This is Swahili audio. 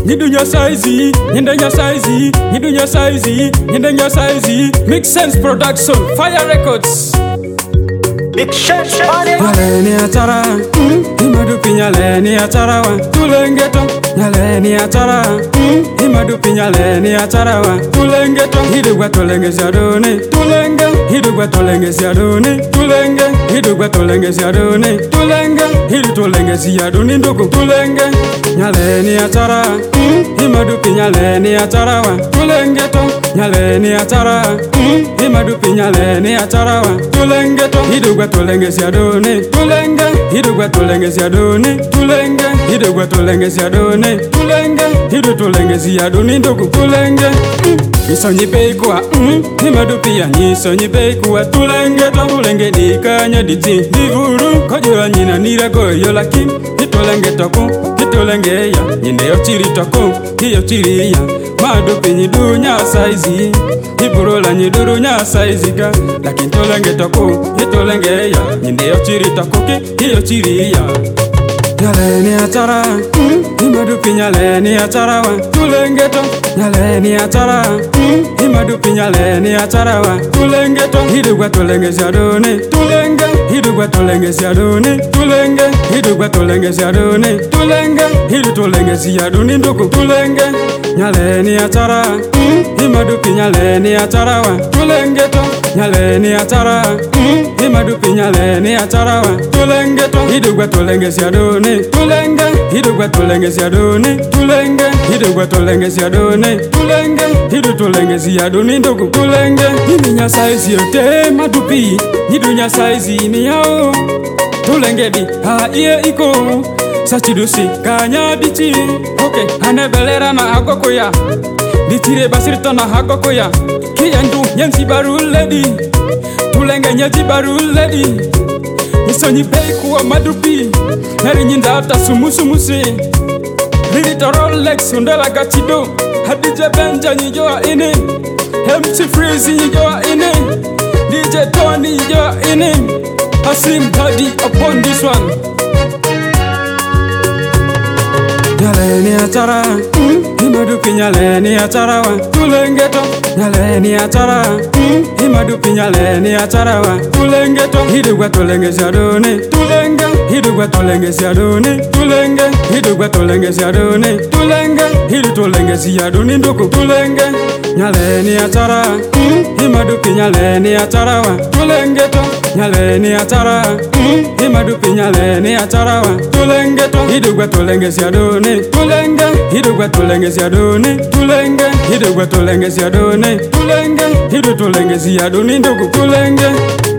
Nidunya saizi, nyendenya saizi, nidunya saizi, nyendenya saizi. Make Sense Production, Fire Records. Big Sense money. Nyaleni atara, imadupi nyaleni atarawa. Tulengeto, nyaleni atara, imadupi nyaleni atarawa. Tulengeto, hidugwa tolenge siadone. Tulenge, hidugwa tolenge siadone. Tulenge, hidugwa tolenge siadone. Tulenge, hidu tolenge siadone ndugu. Tulenge, nyaleni atara, imadupi nyaleni atarawa. Tulengeto, nyaleni atara, imadupi nyaleni atarawa. Tulengeto, hidugwa tolenge siadone. Tulenge, hidugwa tolenge siadone. Tulenge, hidugwa tolenge siadone. Tulenge, hidu tolenge siadone ndugu. Tulenge, nisonyi beikuwa, imadupi ya nisonyi beikuwa. Tulengeto, tulenge dikanya diti. Divuru, kojura nyina niragoyo lakini hitolenge toku, hitolenge ya nyinde yochiri toku, hiyochiri ya madupi nyidunya saizi. Hiburola nyidurunya saizi ka lakini tolenge toku, hitolenge ya nyinde yochiri toku, hiyochiri ya nyaleni atara, imadupi nyaleni atarawa. Tulengeto, nyaleni atara, imadupi nyaleni atarawa. Tulengeto, hidugwa tolenge siadone. Tulenge, hidugwa tolenge siadone. Tulenge, hidugwa tolenge siadone. Tulenge, hidu tolenge siadone ndugu. Tulenge, nyaleni atara, imadupi nyaleni atarawa. Tulengeto, nyaleni atara, imadupi nyaleni atarawa. Tulengeto, hidugwa tolenge siadone. Tulenge, hidugwa tolenge siadone. Tulenge, hidugwa tolenge siadone. Tulenge, hidu tolenge siadone ndugu. Tulenge, himinya saizi yote madupi, hidunya saizi ni yao. Tulenge di iye iko sachidusi kanya dichi. Okay, hanebelera na hagokoya ditire basirito na hagokoya. Kiyendu nyensi baru lady. Tulenge nyeti baru lady. Nisonyi beikuwa madupi, nari nyinda ata sumusumusi. Lirito Rolex undela gachido. Hadije Benja nyijoa ini, MC Freezy nyijoa ini, DJ Tony nyijoa ini. Hasim Daddy upon this one. Nyaleni atara, imadupi nyaleni atarawa. Tulengeto, nyaleni atara, imadupi nyaleni atarawa. Tulengeto, hidugwa tolenge siadone. Tulenge, hidugwa tolenge siadone. Tulenge, hidugwa tolenge siadone. Tulenge, hidu tolenge siadone ndugu. Tulenge, nyaleni atara, imadupi nyaleni atarawa. Tulengeto, nyaleni atara, imadupi nyaleni atarawa. Tulengeto, hidugwa tolenge siadone. Tulenge, hidugwa tolenge siadone. Tulenge, hidugwa tolenge siadone. Tulenge, hidu tolenge siadone ndugu. Tulenge.